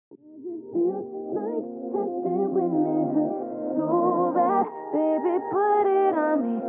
Feels like heaven when it hurts so bad. Baby, put it on me.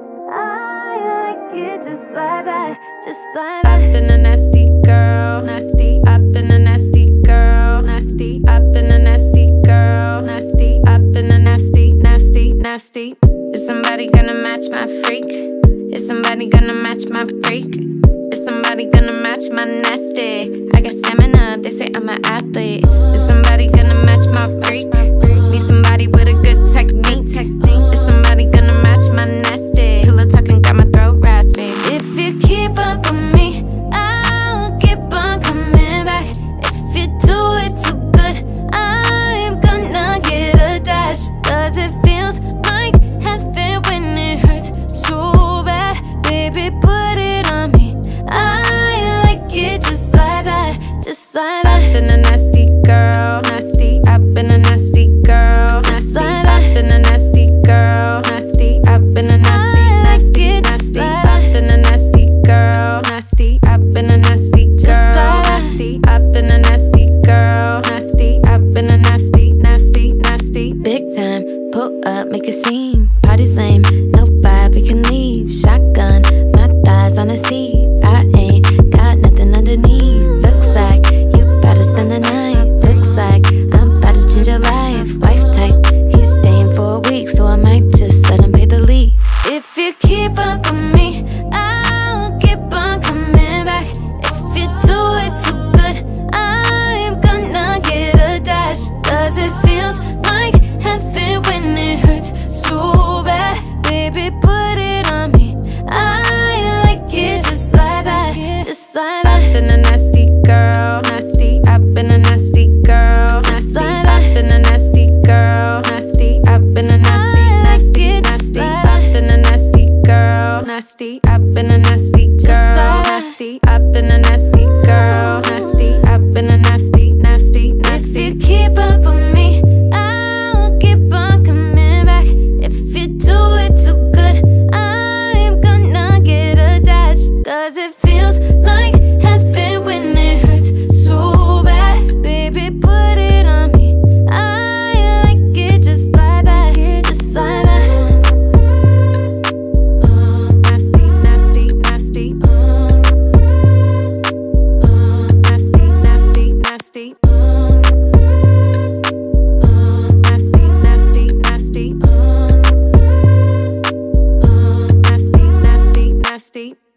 I like it just like that, just like that. I've been a nasty girl, nasty. I've been a nasty girl, nasty. I've been a nasty girl, nasty. I've been a nasty, nasty, nasty. Is somebody gonna match my freak? Is somebody gonna match my freak? Is somebody gonna match my nasty? I got stamina, they say I'm an athlete. Is somebody gonna match my freak? Need somebody with a good technique. Is somebody gonna match my nasty? Pillow talking got my throat raspy. If you keep up with me, I'll keep on coming back. If you do it too good, I'm gonna get attached. Cause it feels like heaven when it hurts so bad. Baby, put it on me. I like it just like that, just like that. I've been a nasty girl, nasty. I've been a nasty girl, nasty. Like I've been a nasty girl, nasty. I've been a nasty, nasty, nasty. I've been a nasty girl, nasty. I've been a nasty girl, nasty. I've been a nasty girl, nasty. I've been a nasty, nasty, nasty. Big time, pull up, make a scene. Party's lame, no vibe, we can leave. Shotgun, my thighs on a seat. I ain't got nothing underneath. Looks like you better spend the night. Looks like I'm about to change your life. Wife type, he's staying for a week, so I might just let him pay the lease. If you keep up with me, I'll keep on coming back. If you do it too good, I'm gonna get attached. Cause it feels like heaven when it hurts so bad. Baby, put it on me. I like it just like that, just like that. I've been a nasty girl, nasty. I've been a nasty girl, nasty. I've been a nasty girl, nasty. I've been a nasty, nasty, nasty. I've been a nasty girl, nasty. I've been a nasty girl, nasty. I've been a nasty girl, nasty. I've been a nasty, nasty, nasty. If you keep up with me, I'll keep on coming back. If you do it too good, I'm gonna get attached. Cause it feels like heaven when it hurts so bad. Baby, put it on me. I like it just like that, just like that. Nasty, nasty, nasty. Nasty, nasty, nasty. Nasty, nasty, nasty. Nasty, nasty, nasty.